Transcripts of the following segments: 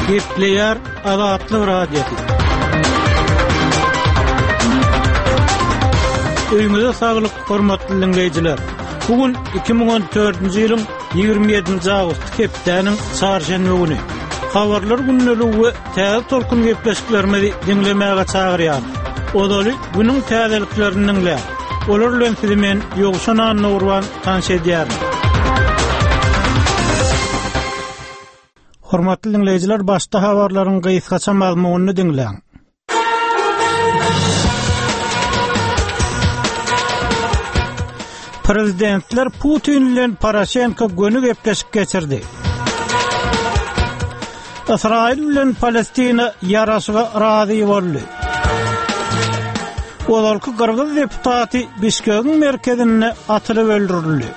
Gepleýär Azatlyk radiosu. Öýüňize saglyk, hormatly dinleýijiler. Bugün 2014-nji ýylyň 27-nji awgust hepdeniň çarşamba güni. Habarlar günneligi täze tolkun gepleşiklerimizi dinlemäge çagyrýar. Odaly günüň täzeliklerini dinleýär. Olar bilen sizi men Ýogşan Nurwan tanış edýär. Hormatly dinleýijiler, başda habarlaryň gysgaça mazmunyny dinleýän. Prezidentler Putin bilen Poroshenko göni gepleşik geçirdi. İsrail bilen Palestina ýaraşyga razy boldy. Olarky Gürgüz deputaty Bişkegiň merkezine atylyp öldürildi.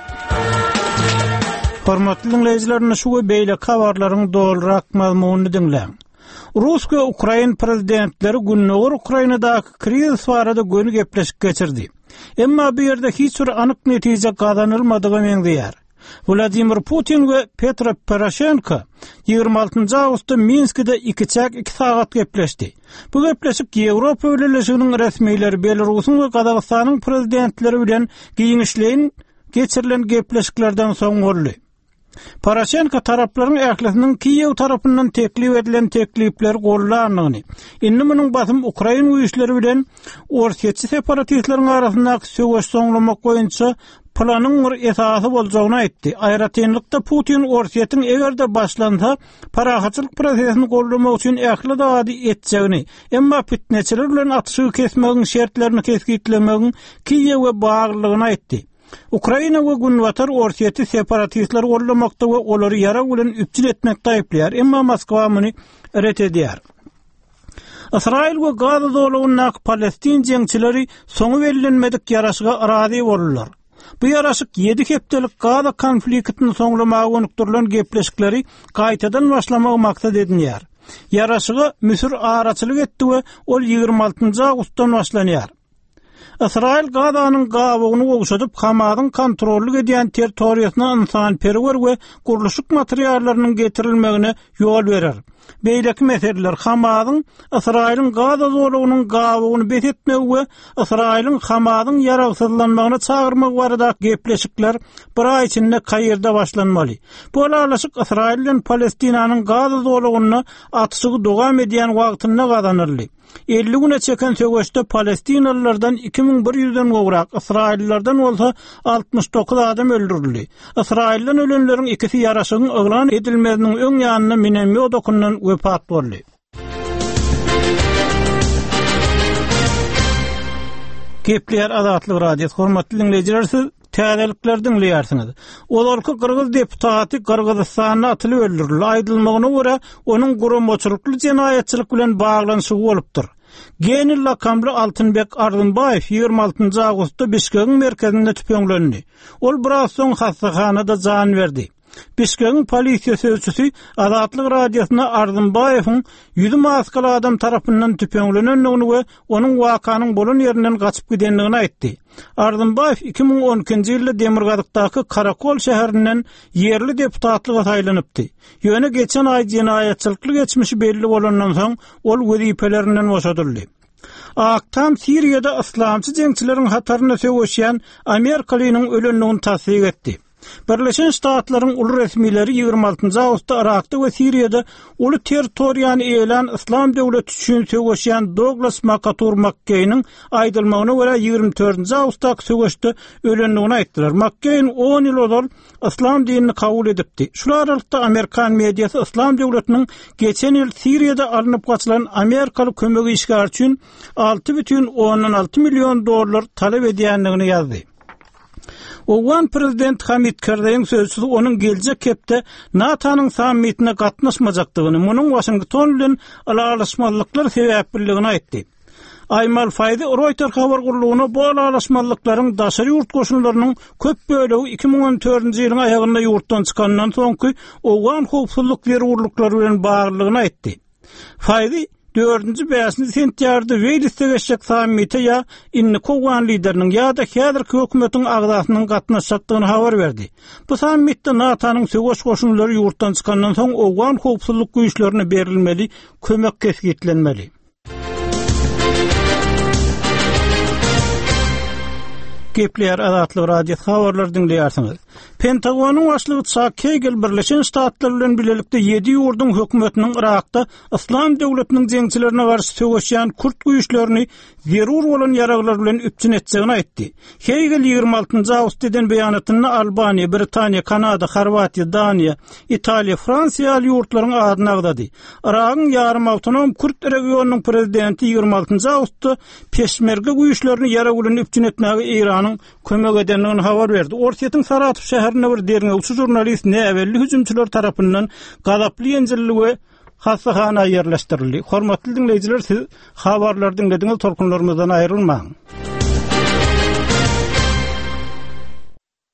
Hormatly dinleýijiler, şu beýle habarlaryň dolrak mazmunyny dinleýän. Rus we Ukraina prezidentleri günnäger Ukrainadaky kriz barada göni gepleşik geçirdi. Emma bu ýerde hiç bir anyk netije kazanylmadygy meňzeýär. Vladimir Putin we Petro Poroshenko 26-njy awgustda Minskde 2 saat gepleşdi. Bu gepleşik Ýewropa Birleşiginiň resmiýetleri Belarusyň we Kazakstanyň prezidentleri bilen giňişleýin geçirilen gepleşiklerden soň boldy. Poroshenko taraplaryň ählisiniň Kiýew tarapyndan teklip edilen teklipler gollanyny, indi munyň basym Ukraina güýçleri bilen ortaçy separatistleriň arasyndaky söwüş soňlamak boýunça planyň bir esasy boljagyny aýtdy. Aýratynlykda Putin ortaçyň egerde başlansa parahatçylyk prosesini gollamak üçin ähli dady etjegini, emma fitneçiler bilen atyşy kesmegiň şertlerini keskitlemegiň Kiýewe baglygyny aýtdy. Ukraina we günwatar ortaçy separatistler gollamakda we olary ýara bilen üpçül etmekde aýplýar, emma Moskwa muny ret edýär. İsrail we Gaza zolugyna Palestin jeňçileri soňy bellenmedik ýaraşyga razy boldular. Bu ýaraşyk 7 hepdelik Gaza konfliktini soňlamagy öňkdirilen gepleşikleri gaýtadan başlamagy maksat edilýär. Ýaraşyga Misir araçylyk etdi we ol 26-njy awgustdan başlanýar. İsrail Gazanyň gawagyny gowşadyp Hamasyň kontrolly edýän territoriýasyna insan-perwer we gurulşyk materiallarynyň getirilmegine ýol berer. Beýleki meseleler Hamasyň Israiliň Gaza zolugynyň gawagyny betetmek we Israiliň Hamasyň ýaragsyzlanmagyna çagyrmak barada gepleşikler bir ay içinde Kaýyrda başlanmaly. Bu aralaşyk Israil bilen Palestinanyň Gaza zolugyny atyşygy dowam edýän wagtyna gazanyrly. 50 güne çeken söwüşde Palestinalılardan 2100'den gowrak, İsraillilerden bolsa 69 adam öldürildi. İsrailden ölenlerin ikisi ýaraşygyň oglan edilmeginiň öň ýanyna minenme odakundan wepat boldy. Gepleýär Azatlyk radiosu, hormatly dinleýijiler, täzelikler dinleýärsiňiz. Olarky Gürgüz deputaty Gürgüzistana atylyp öldürildi. Aýdylmagyna görä, onuň guramaçylykly jenaýatçylyk bilen baglanyşy bolupdyr. Genel lakamly Altynbek Ardynbaýew 26-njy awgustda Bişkegiň merkezinde tüpeňlendi. Ol biraz soň hastahanada jan berdi. Bişkegiň polisiýa sözçüsi Azatlyk radiosyna Ardynbaýewiň 100 maskaly adam tarapyndan tüpeňlenendigini we onuň wakanyň bolan ýerinden gaçyp gidendigini aýtdy. Ardynbaýew 2012-nji ýylda Demirgazykdaky Karakol şäherinden ýerli deputatlyga saýlanypdy. Ýöne geçen aý jenaýatçylykly geçmişi belli bolandan soň ol wezifelerinden boşadyldy. Aktam Siriýada islamçy jeňçileriň hataryna söwüşýän Amerikalynyň ölenligini tasdik etdi. Birleşen Ştatlaryň uly resmiýetleri 26-njy awgustda Irakda we Siriýada uly territoriýany eýlen İslam döwleti üçin söwüşýän Douglas McCain-nyň aýdylmagyna görä 24-njy awgustda söwüşde ölenligini aýtdylar. McCain 10 ýyl ozal İslam dinini kabul edipdi. Şu aralykda Amerikan mediýasy İslam döwletiniň geçen ýyl Siriýada alınıp gaçylan Amerikaly kömegi işgal üçin $6,6 milyon talep edýändigini ýazdy. Owan prezident Hamid Karzaiň sözçüsü onuň geljek hepde NATO'nyň sammitine gatnaşmajakdygyny, munyň Washington bilen aralaşmalyklar sebäpligini aýtdy. Aymal Fayzy Reuters habar gurulugyna bu aralaşmalyklaryň daşary ýurt goşunlarynyň köp bölegi 2014-nji ýylyň aýagynda ýurtdan çykandan soňky Owan howpsuzlyk berwurlyklary bilen baglygyny aýtdy. Fayzy 4-nji 5-nji sentýarda Welsde geçecek sammite ya inni kowan lideriniň ýa-da häzirki hökümetiň agzasynyň gatnaşacagyny habar berdi. Bu sammitde NATO'nyň söwüş goşunlary ýurtdan çykandan soň owgan howpsuzlyk güýçlerine berilmeli, kömek kesgitlenmeli. Gepler Azatlyk radio habarlar dinleýärsiňiz. Pentagonyň başlygy Chuck Hagel Birleşen Ştatlar bilen birlikde 7 ýurdun hökümetiniň Irakda Islam döwletiniň jeňçilerine garşy söwüşýän Kurt güýçlerini zerur bolan ýaraglar bilen üpçün etjegini aýtdy. Hagel 26-njy awgustdan beýanatyny Albaniýa, Britaniýa, Kanada, Horwatiýa, Daniýa, Italiýa, Fransiýa ýurtlaryň adyny agdady. Iragyň ýarym awtonom Kurt regionunyň prezidenti 26-njy awgustda peşmerge güýçlerini ýarag bilen üpçün etmäge Iranyň kömek edenligini habar berdi. Orsiýetiň Saratov şäherine bir derňewçi jurnalist näwelli hüjümçiler tarapyndan gazaply ýenjillige hassahana ýerleşdirildi. Hormatly dinleýijiler, siz habarlar dinlediňiz, tolkunlarymyzdan aýrylmaň.